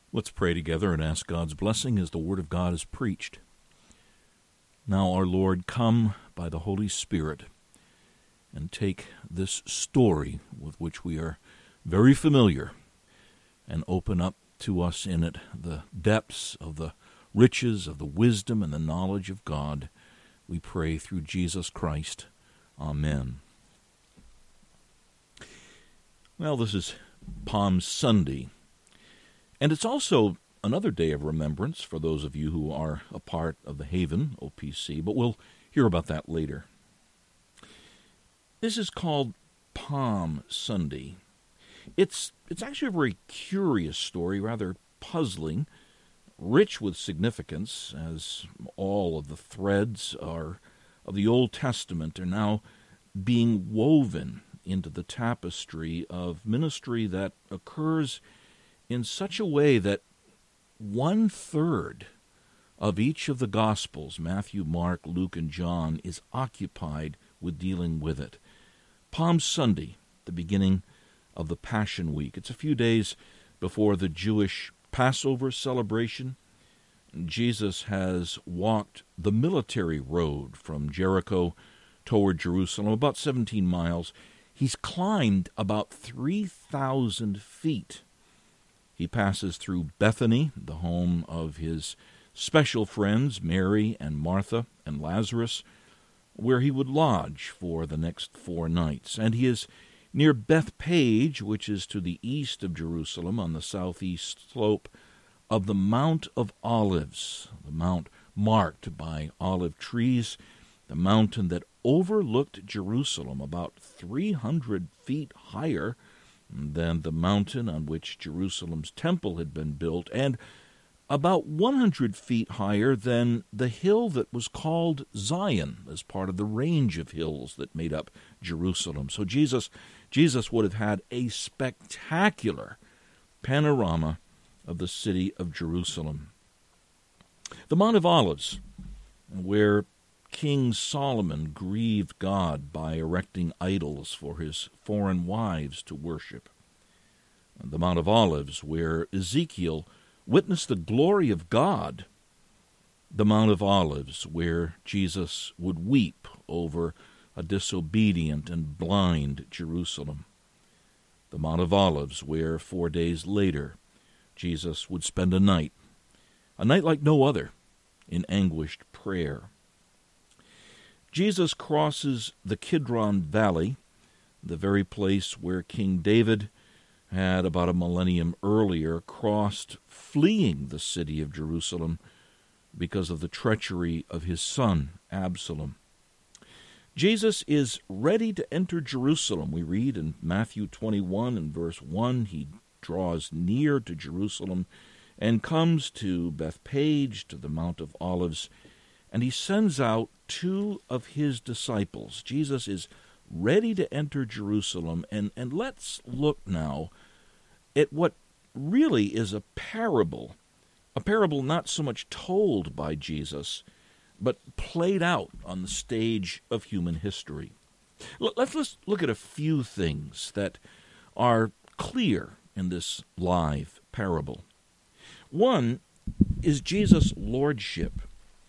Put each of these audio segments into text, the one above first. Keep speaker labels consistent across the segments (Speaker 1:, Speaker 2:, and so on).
Speaker 1: Let's pray together and ask God's blessing as the Word of God is preached. Now, our Lord, come by the Holy Spirit and take this story with which we are very familiar and open up to us in it the depths of the riches of the wisdom and the knowledge of God. We pray through Jesus Christ. Amen. Well, this is Palm Sunday. And it's also another day of remembrance for those of you who are a part of the Haven OPC, but we'll hear about that later. This is called Palm Sunday. It's actually a very curious story, rather puzzling, rich with significance, as all of the threads of the Old Testament are now being woven into the tapestry of ministry that occurs in such a way that 1/3 of each of the Gospels, Matthew, Mark, Luke, and John, is occupied with dealing with it. Palm Sunday, the beginning of the Passion Week. It's a few days before the Jewish Passover celebration. Jesus has walked the military road from Jericho toward Jerusalem, about 17 miles. He's climbed about 3,000 feet. He passes through Bethany, the home of his special friends, Mary and Martha and Lazarus, where he would lodge for the next 4 nights. And he is near Bethpage, which is to the east of Jerusalem on the southeast slope of the Mount of Olives, the mount marked by olive trees, the mountain that overlooked Jerusalem about 300 feet higher than the mountain on which Jerusalem's temple had been built, and about 100 feet higher than the hill that was called Zion, as part of the range of hills that made up Jerusalem. So Jesus would have had a spectacular panorama of the city of Jerusalem. The Mount of Olives, where King Solomon grieved God by erecting idols for his foreign wives to worship. The Mount of Olives, where Ezekiel witnessed the glory of God. The Mount of Olives, where Jesus would weep over a disobedient and blind Jerusalem. The Mount of Olives, where 4 days later Jesus would spend a night like no other, in anguished prayer. Jesus crosses the Kidron Valley, the very place where King David had about a millennium earlier crossed, fleeing the city of Jerusalem because of the treachery of his son, Absalom. Jesus is ready to enter Jerusalem. We read in Matthew 21 and verse 1, he draws near to Jerusalem and comes to Bethpage, to the Mount of Olives, and he sends out 2 of his disciples. Jesus is ready to enter Jerusalem, and let's look now at what really is a parable not so much told by Jesus, but played out on the stage of human history. Let's look at a few things that are clear in this live parable. One is Jesus' lordship.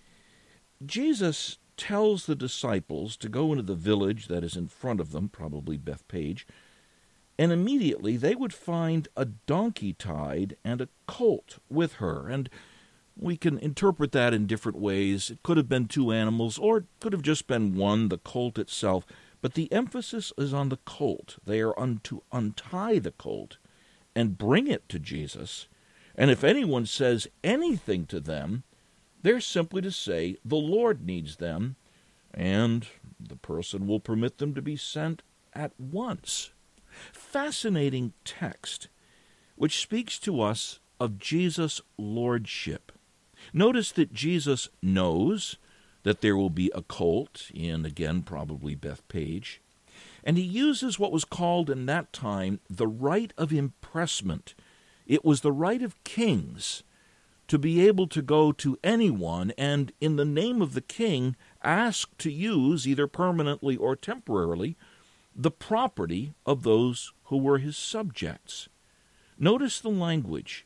Speaker 1: Jesus tells the disciples to go into the village that is in front of them, probably Bethpage, and immediately they would find a donkey tied and a colt with her. And we can interpret that in different ways. It could have been 2 animals, or it could have just been one, the colt itself. But the emphasis is on the colt. They are to untie the colt and bring it to Jesus. And if anyone says anything to them, they're simply to say, the Lord needs them, and the person will permit them to be sent at once. Fascinating text, which speaks to us of Jesus' lordship. Notice that Jesus knows that there will be a colt in, again, probably Bethpage, and he uses what was called in that time the right of impressment. It was the right of kings to be able to go to anyone and, in the name of the king, ask to use, either permanently or temporarily, the property of those who were his subjects. Notice the language,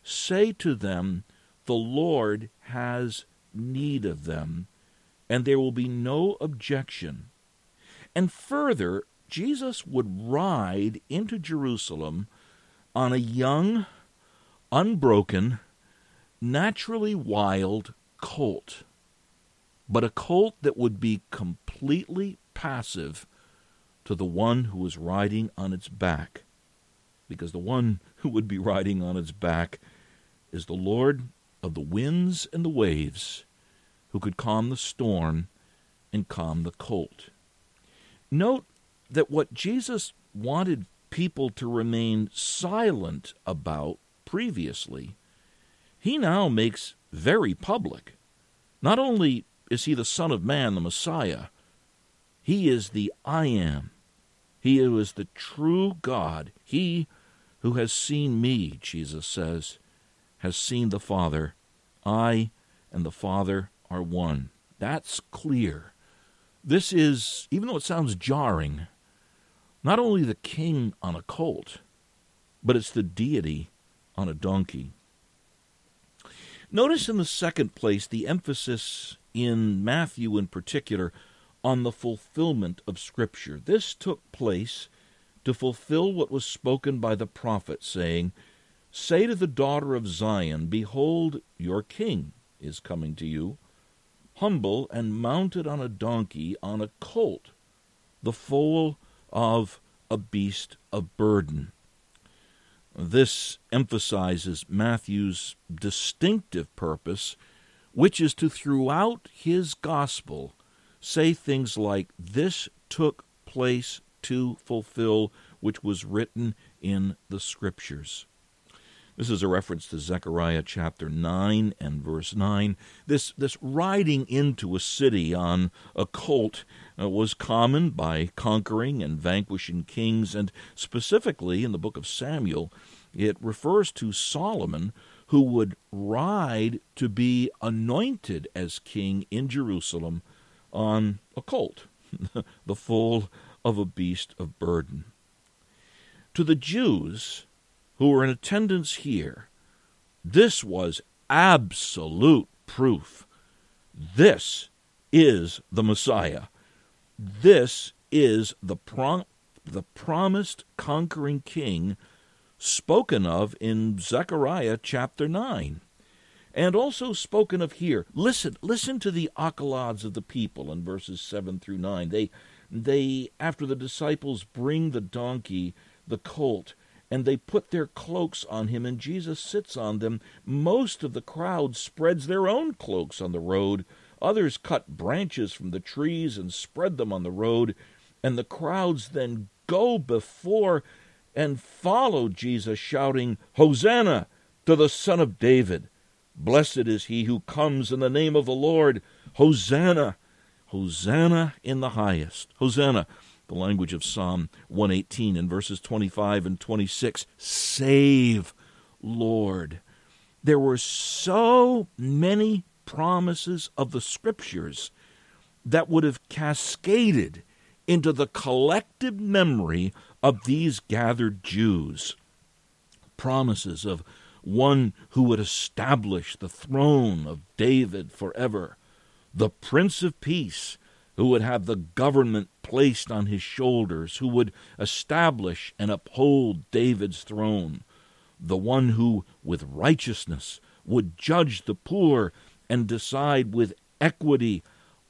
Speaker 1: say to them, the Lord has need of them, and there will be no objection. And further, Jesus would ride into Jerusalem on a young, unbroken, naturally wild colt, but a colt that would be completely passive to the one who was riding on its back, because the one who would be riding on its back is the Lord of the winds and the waves, who could calm the storm and calm the colt. Note that what Jesus wanted people to remain silent about previously, he now makes very public. Not only is he the Son of Man, the Messiah, he is the I Am. He who is the true God. He who has seen me, Jesus says, has seen the Father. I and the Father are one. That's clear. This is, even though it sounds jarring, not only the king on a colt, but it's the deity on a donkey. Notice in the second place the emphasis in Matthew in particular on the fulfillment of Scripture. This took place to fulfill what was spoken by the prophet, saying, "Say to the daughter of Zion, Behold, your king is coming to you, humble and mounted on a donkey, on a colt, the foal of a beast of burden." This emphasizes Matthew's distinctive purpose, which is to, throughout his gospel, say things like, "This took place to fulfill which was written in the Scriptures." This is a reference to Zechariah chapter 9 and verse 9. This riding into a city on a colt was common by conquering and vanquishing kings, and specifically in the book of Samuel, it refers to Solomon, who would ride to be anointed as king in Jerusalem on a colt, the foal of a beast of burden. To the Jews who were in attendance here, this was absolute proof. This is the Messiah. This is the promised conquering king spoken of in Zechariah chapter 9, and also spoken of here. Listen to the accolades of the people in verses 7 through 9. They, after the disciples bring the donkey, the colt, and they put their cloaks on him, and Jesus sits on them, most of the crowd spreads their own cloaks on the road. Others cut branches from the trees and spread them on the road, and the crowds then go before and follow Jesus, shouting, "Hosanna to the Son of David! Blessed is he who comes in the name of the Lord! Hosanna! Hosanna in the highest!" Hosanna, the language of Psalm 118 in verses 25 and 26. Save, Lord. There were so many promises of the Scriptures that would have cascaded into the collective memory of these gathered Jews. Promises of one who would establish the throne of David forever, the Prince of Peace, who would have the government placed on his shoulders, who would establish and uphold David's throne, the one who, with righteousness, would judge the poor and decide with equity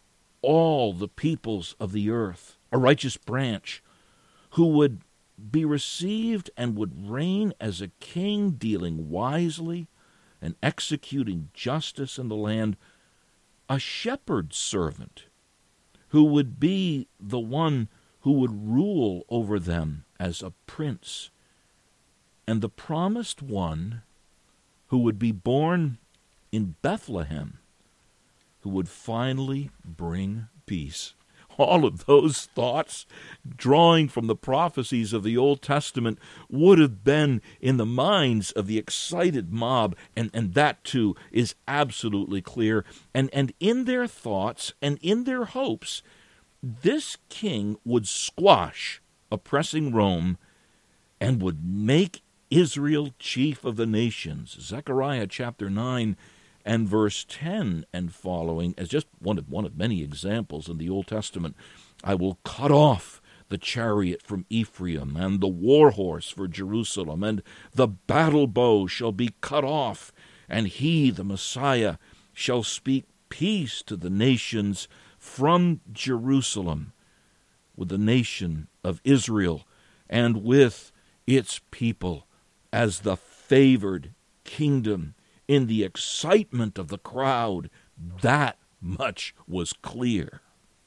Speaker 1: all the peoples of the earth, a righteous branch, who would be received and would reign as a king, dealing wisely and executing justice in the land, a shepherd servant, who would be the one who would rule over them as a prince, and the promised one who would be born in Bethlehem, who would finally bring peace. All of those thoughts, drawing from the prophecies of the Old Testament, would have been in the minds of the excited mob, and that too is absolutely clear. And in their thoughts and in their hopes, this king would squash oppressing Rome and would make Israel, chief of the nations. Zechariah chapter 9 and verse 10 and following as just one of many examples in the Old Testament. I will cut off the chariot from Ephraim, and the war horse for Jerusalem, and the battle bow shall be cut off, and he, the Messiah, shall speak peace to the nations from Jerusalem, with the nation of Israel, and with its people as the favored kingdom. In the excitement of the crowd, that much was clear.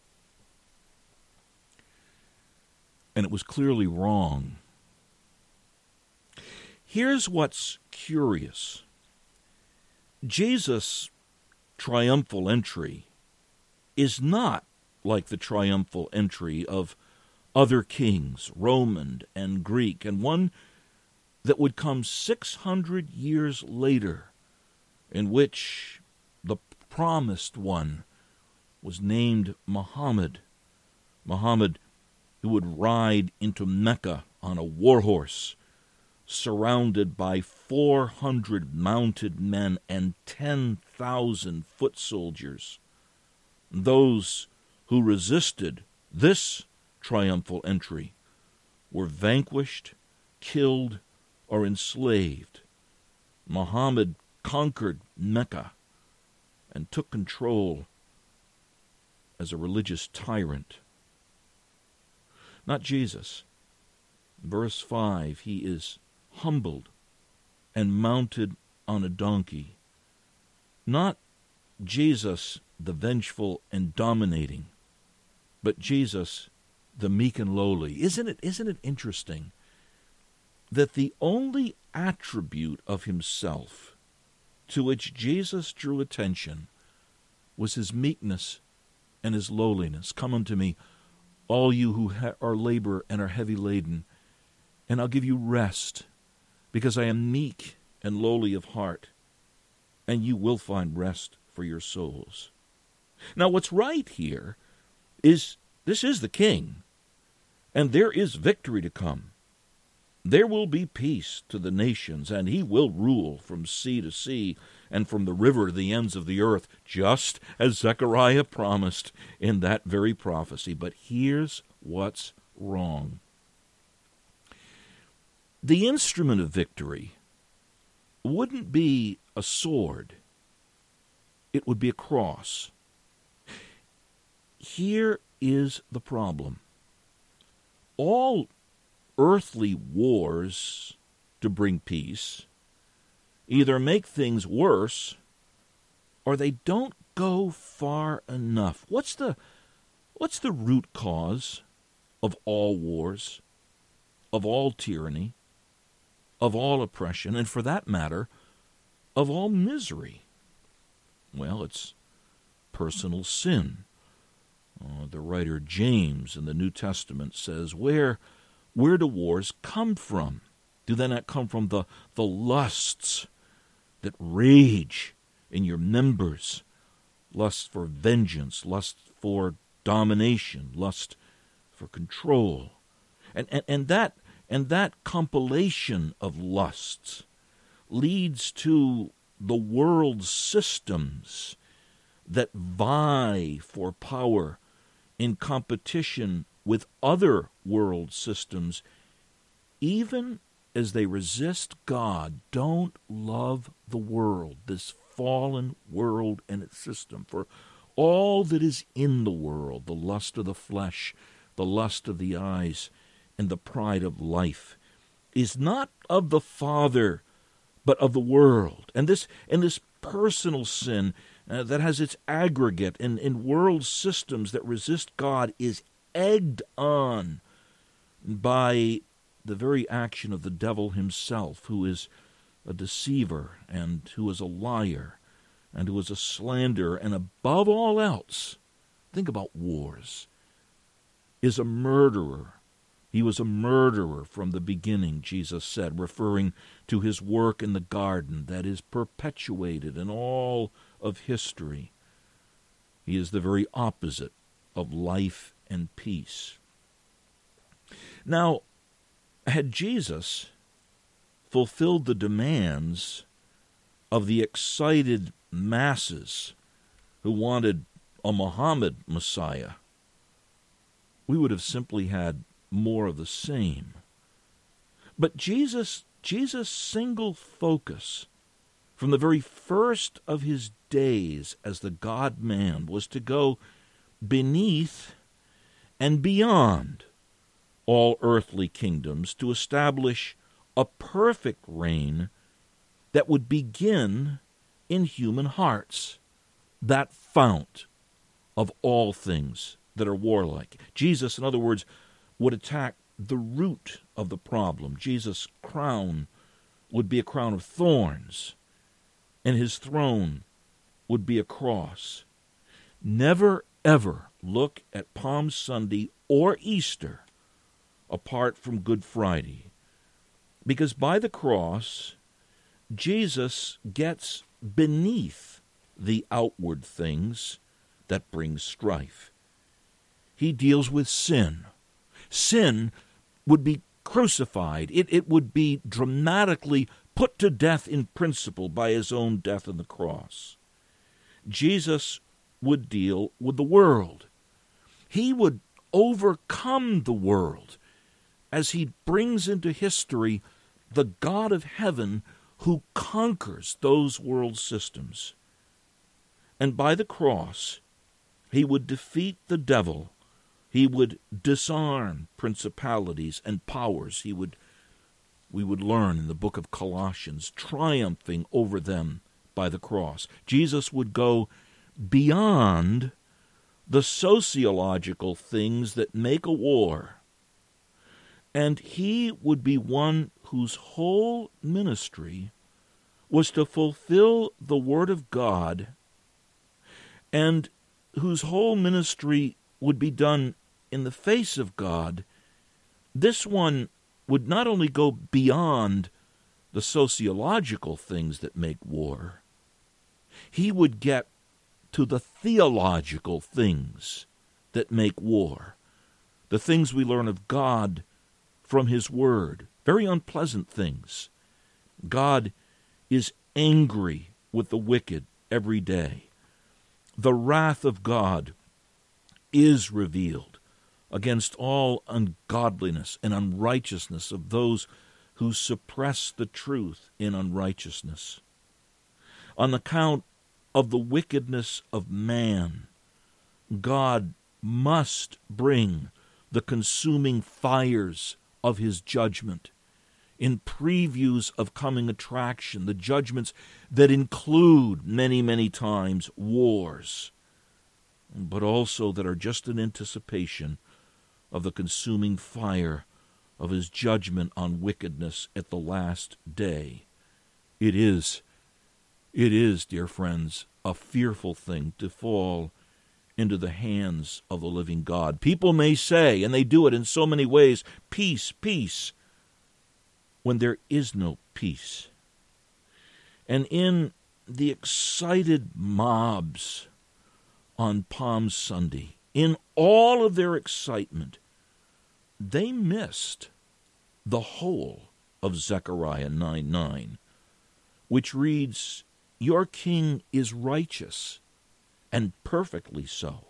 Speaker 1: And it was clearly wrong. Here's what's curious. Jesus' triumphal entry is not like the triumphal entry of other kings, Roman and Greek, and one that would come 600 years later, in which the promised one was named Muhammad. Muhammad, who would ride into Mecca on a war horse, surrounded by 400 mounted men and 10,000 foot soldiers. Those who resisted this triumphal entry were vanquished, killed, or enslaved. Muhammad conquered Mecca and took control as a religious tyrant. Not Jesus. Verse 5, he is humbled and mounted on a donkey. Not Jesus, the vengeful and dominating, but Jesus, the meek and lowly. Isn't it interesting that the only attribute of himself to which Jesus drew attention was his meekness and his lowliness? Come unto me, all you who are labor and are heavy laden, and I'll give you rest, because I am meek and lowly of heart, and you will find rest for your souls. Now, what's right here is this is the king, and there is victory to come. There will be peace to the nations, and he will rule from sea to sea and from the river to the ends of the earth, just as Zechariah promised in that very prophecy. But here's what's wrong. The instrument of victory wouldn't be a sword. It would be a cross. Here is the problem. All earthly wars to bring peace either make things worse or they don't go far enough. What's the root cause of all wars, of all tyranny, of all oppression, and for that matter, of all misery? Well, it's personal sin. The writer James in the New Testament says, where do wars come from? Do they not come from the lusts that rage in your members? Lust for vengeance, lust for domination, lust for control. And that compilation of lusts leads to the world systems that vie for power in competition with other world systems, even as they resist God, don't love the world, this fallen world and its system. For all that is in the world, the lust of the flesh, the lust of the eyes, and the pride of life, is not of the Father, but of the world. And this personal sin that has its aggregate in world systems that resist God is egged on by the very action of the devil himself, who is a deceiver and who is a liar and who is a slanderer, and above all else, think about wars, is a murderer. He was a murderer from the beginning, Jesus said, referring to his work in the garden that is perpetuated in all of history. He is the very opposite of life and peace. Now, had Jesus fulfilled the demands of the excited masses who wanted a Muhammad Messiah, we would have simply had more of the same. But Jesus' single focus from the very first of his days as the God-man was to go beneath and beyond all earthly kingdoms to establish a perfect reign that would begin in human hearts, that fount of all things that are warlike. Jesus, in other words, would attack the root of the problem. Jesus' crown would be a crown of thorns, and his throne would be a cross. Never, ever look at Palm Sunday or Easter apart from Good Friday, because by the cross, Jesus gets beneath the outward things that bring strife. He deals with sin. Sin would be crucified. It would be dramatically put to death in principle by his own death on the cross. Jesus would deal with the world. He would overcome the world as he brings into history the God of heaven who conquers those world systems. And by the cross, he would defeat the devil. He would disarm principalities and powers. We would learn in the book of Colossians, triumphing over them by the cross. Jesus would go beyond the sociological things that make a war. And he would be one whose whole ministry was to fulfill the Word of God, and whose whole ministry would be done in the face of God. This one would not only go beyond the sociological things that make war, he would get to the theological things that make war, the things we learn of God from his Word, very unpleasant things. God is angry with the wicked every day. The wrath of God is revealed against all ungodliness and unrighteousness of those who suppress the truth in unrighteousness. On account of the wickedness of man, God must bring the consuming fires of his judgment in previews of coming attraction, the judgments that include many, many times wars, but also that are just an anticipation of the consuming fire of his judgment on wickedness at the last day. It is, dear friends, a fearful thing to fall into the hands of the living God. People may say, and they do it in so many ways, peace, peace, when there is no peace. And in the excited mobs on Palm Sunday, in all of their excitement, they missed the whole of Zechariah 9:9, which reads, "Your king is righteous, and perfectly so,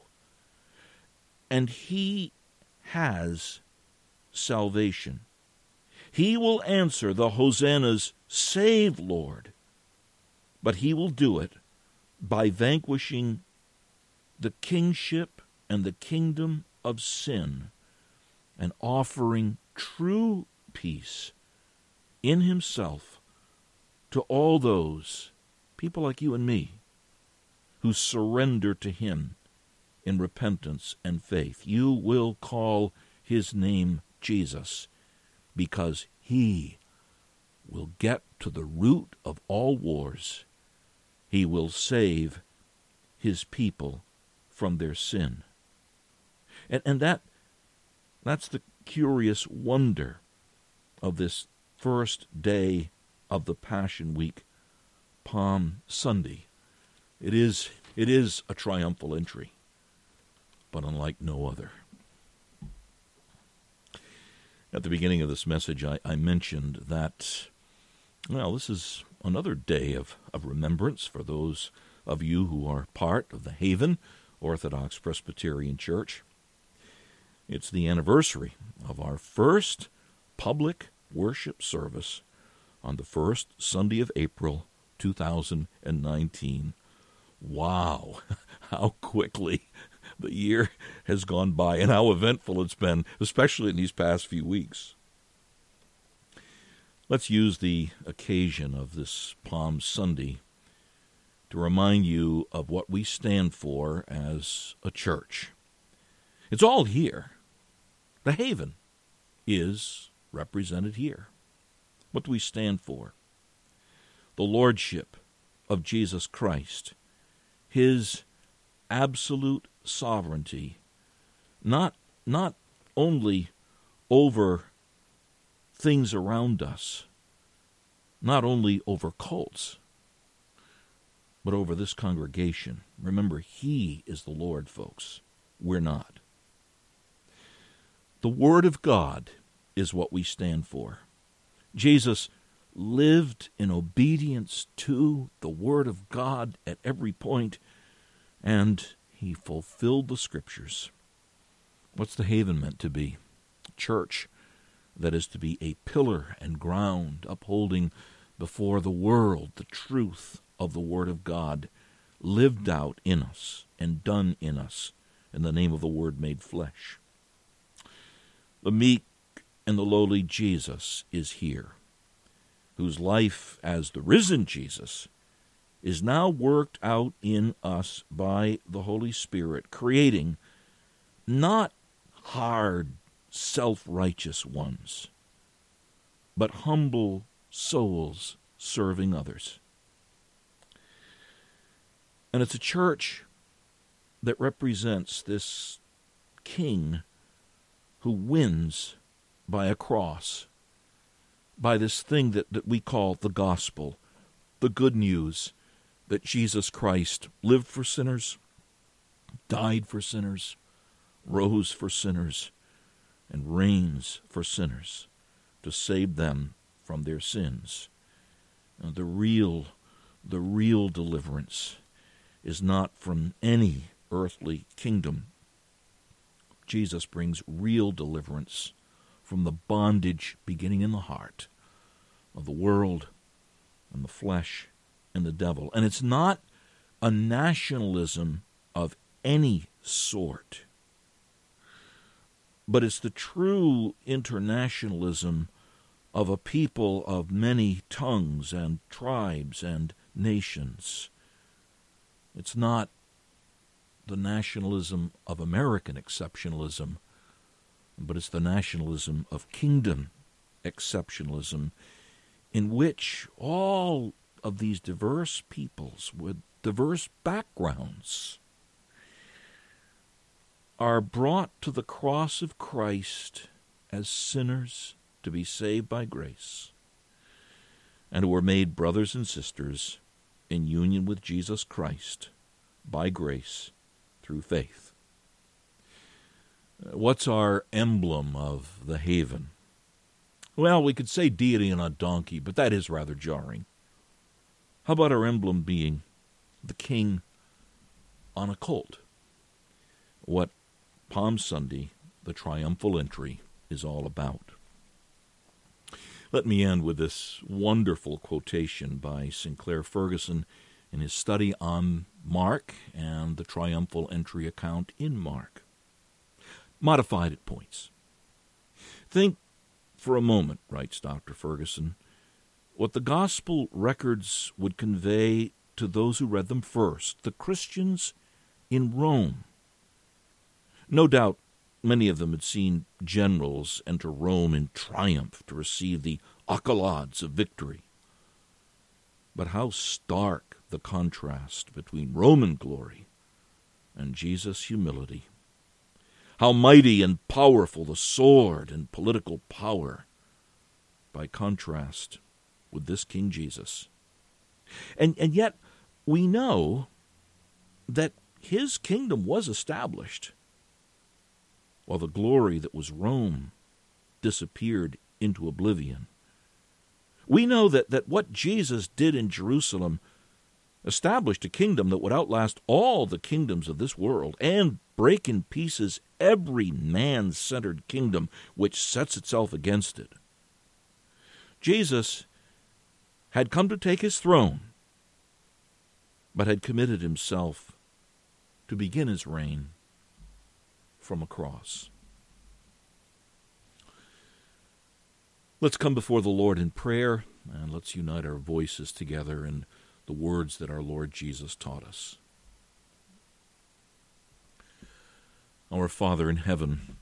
Speaker 1: and he has salvation. He will answer the hosannas, 'Save, Lord,' but he will do it by vanquishing the kingship and the kingdom of sin and offering true peace in himself to all those, people like you and me, who surrender to him in repentance and faith. You will call his name Jesus, because he will get to the root of all wars. He will save his people from their sin." And that's the curious wonder of this first day of the Passion Week, Palm Sunday. It is a triumphal entry, but unlike no other. At the beginning of this message, I mentioned that Well, this is another day of remembrance for those of you who are part of the Haven Orthodox Presbyterian Church. It's the anniversary of our first public worship service on the first Sunday of April, 2019. Wow, how quickly the year has gone by and how eventful it's been, especially in these past few weeks. Let's use the occasion of this Palm Sunday to remind you of what we stand for as a church. It's all here. The Haven is represented here. What do we stand for? The Lordship of Jesus Christ, His absolute sovereignty, not only over things around us, not only over cults, but over this congregation. Remember, He is the Lord, folks. We're not. The Word of God is what we stand for. Jesus lived in obedience to the Word of God at every point, and He fulfilled the Scriptures. What's the Haven meant to be? A church that is to be a pillar and ground, upholding before the world the truth of the Word of God, lived out in us and done in us in the name of the Word made flesh. The meek and the lowly Jesus is here, whose life as the risen Jesus is now worked out in us by the Holy Spirit, creating not hard, self-righteous ones, but humble souls serving others. And it's a church that represents this King who wins by a cross, by this thing that we call the gospel, the good news that Jesus Christ lived for sinners, died for sinners, rose for sinners, and reigns for sinners to save them from their sins. Now, the real deliverance is not from any earthly kingdom. Jesus brings real deliverance from the bondage beginning in the heart of the world and the flesh and the devil. And it's not a nationalism of any sort, but it's the true internationalism of a people of many tongues and tribes and nations. It's not the nationalism of American exceptionalism, but it's the nationalism of kingdom exceptionalism, in which all of these diverse peoples with diverse backgrounds are brought to the cross of Christ as sinners to be saved by grace, and who are made brothers and sisters in union with Jesus Christ by grace through faith. What's our emblem of the Haven? Well, we could say deity on a donkey, but that is rather jarring. How about our emblem being the King on a colt? What Palm Sunday, the triumphal entry, is all about. Let me end with this wonderful quotation by Sinclair Ferguson in his study on Mark and the triumphal entry account in Mark. Modified at points. Think for a moment, writes Dr. Ferguson, what the gospel records would convey to those who read them first, the Christians in Rome. No doubt many of them had seen generals enter Rome in triumph to receive the accolades of victory. But how stark the contrast between Roman glory and Jesus' humility. How mighty and powerful the sword and political power by contrast with this King Jesus. And yet we know that his kingdom was established, while the glory that was Rome disappeared into oblivion. We know that what Jesus did in Jerusalem established a kingdom that would outlast all the kingdoms of this world and break in pieces every man-centered kingdom which sets itself against it. Jesus had come to take his throne, but had committed himself to begin his reign from a cross. Let's come before the Lord in prayer, and let's unite our voices together in the words that our Lord Jesus taught us. Our Father in heaven,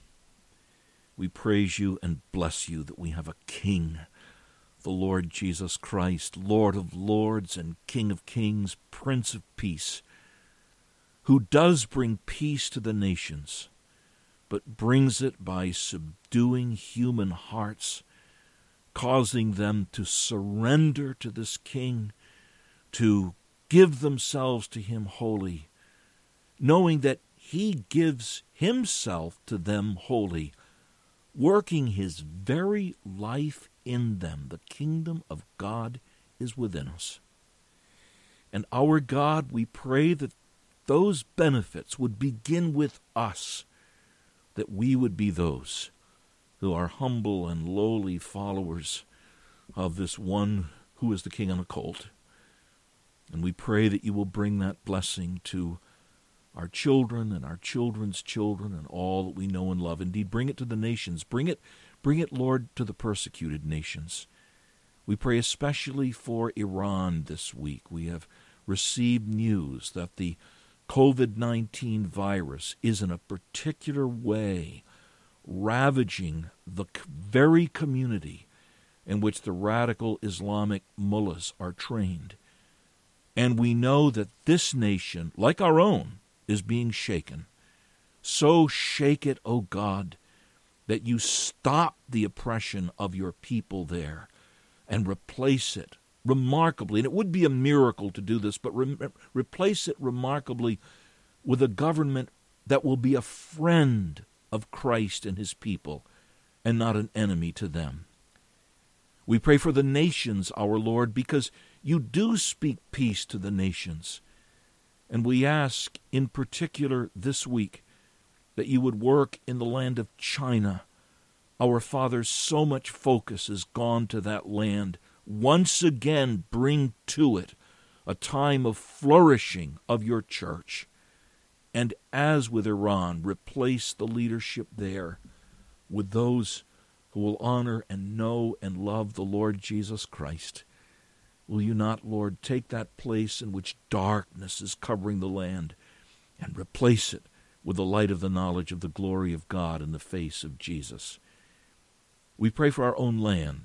Speaker 1: we praise you and bless you that we have a King, the Lord Jesus Christ, Lord of lords and King of kings, Prince of peace, who does bring peace to the nations, but brings it by subduing human hearts, causing them to surrender to this King, to give themselves to him wholly, knowing that he gives himself to them wholly, working his very life in them. The kingdom of God is within us. And our God, we pray that those benefits would begin with us, that we would be those who are humble and lowly followers of this one who is the King on a colt. And we pray that you will bring that blessing to our children and our children's children and all that we know and love. Indeed, bring it to the nations. Bring it, Lord, to the persecuted nations. We pray especially for Iran this week. We have received news that the COVID-19 virus is in a particular way ravaging the very community in which the radical Islamic mullahs are trained. And we know that this nation, like our own, is being shaken. So shake it, O God, that you stop the oppression of your people there and replace it remarkably, and it would be a miracle to do this, but replace it remarkably with a government that will be a friend of Christ and his people, and not an enemy to them. We pray for the nations, our Lord, because you do speak peace to the nations. And we ask in particular this week that you would work in the land of China. Our Father, so much focus has gone to that land. Once again, bring to it a time of flourishing of your church. And as with Iran, replace the leadership there with those who will honor and know and love the Lord Jesus Christ. Will you not, Lord, take that place in which darkness is covering the land and replace it with the light of the knowledge of the glory of God in the face of Jesus? We pray for our own land.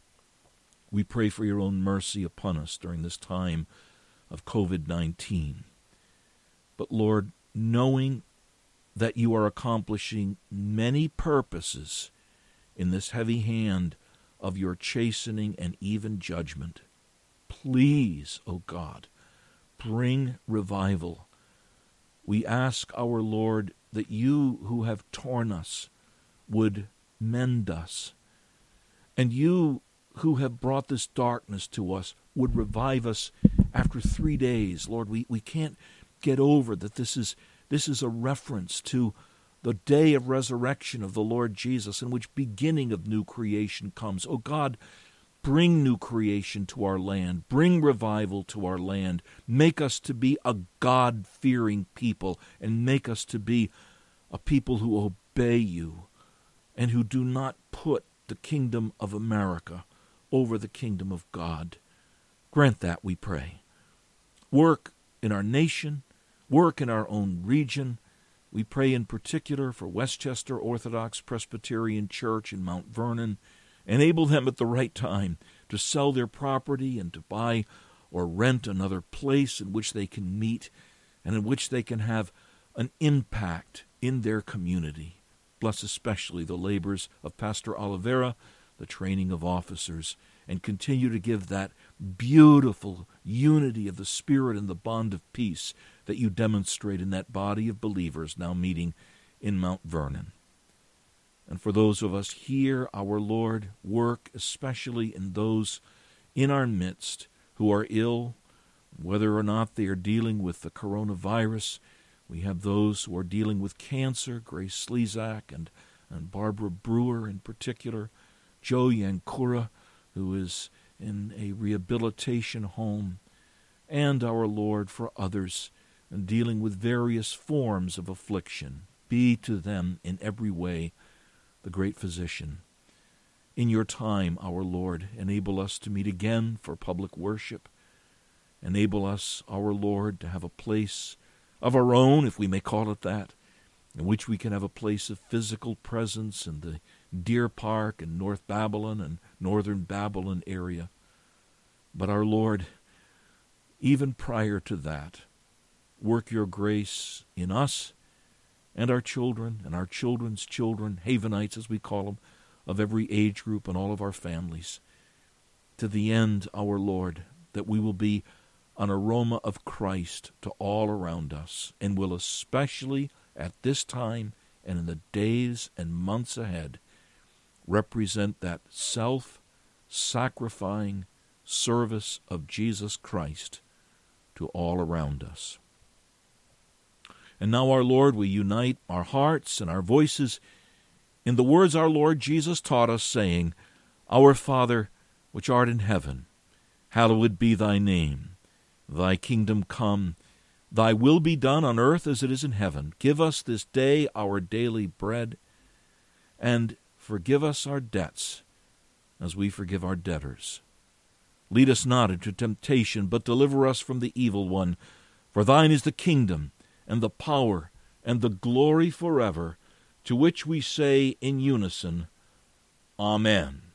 Speaker 1: We pray for your own mercy upon us during this time of COVID-19. But Lord, knowing that you are accomplishing many purposes in this heavy hand of your chastening and even judgment, please, O God, bring revival. We ask, our Lord, that you who have torn us would mend us, and you who have brought this darkness to us would revive us after 3 days. Lord, we can't get over that this is a reference to the day of resurrection of the Lord Jesus, in which beginning of new creation comes. Oh God, bring new creation to our land. Bring revival to our land. Make us to be a God-fearing people, and make us to be a people who obey you and who do not put the kingdom of America over the kingdom of God. Grant that, we pray. Work in our nation, work in our own region. We pray in particular for Westchester Orthodox Presbyterian Church in Mount Vernon. Enable them at the right time to sell their property and to buy or rent another place in which they can meet and in which they can have an impact in their community. Bless especially the labors of Pastor Oliveira, the training of officers, and continue to give that beautiful unity of the Spirit and the bond of peace that you demonstrate in that body of believers now meeting in Mount Vernon. And for those of us here, our Lord, work especially in those in our midst who are ill, whether or not they are dealing with the coronavirus. We have those who are dealing with cancer, Grace Slezak and Barbara Brewer in particular, Joe Yankura, who is in a rehabilitation home, and our Lord for others dealing with various forms of affliction. Be to them in every way the great physician. In your time, our Lord, enable us to meet again for public worship. Enable us, our Lord, to have a place of our own, if we may call it that, in which we can have a place of physical presence in the Deer Park and North Babylon and Northern Babylon area. But our Lord, even prior to that, work your grace in us and our children and our children's children, Havenites as we call them, of every age group and all of our families, to the end, our Lord, that we will be an aroma of Christ to all around us, and will especially at this time and in the days and months ahead represent that self-sacrificing service of Jesus Christ to all around us. And now, our Lord, we unite our hearts and our voices in the words our Lord Jesus taught us, saying, Our Father, which art in heaven, hallowed be thy name. Thy kingdom come, thy will be done on earth as it is in heaven. Give us this day our daily bread, and forgive us our debts as we forgive our debtors. Lead us not into temptation, but deliver us from the evil one. For thine is the kingdom, and the power, and the glory forever, to which we say in unison, Amen.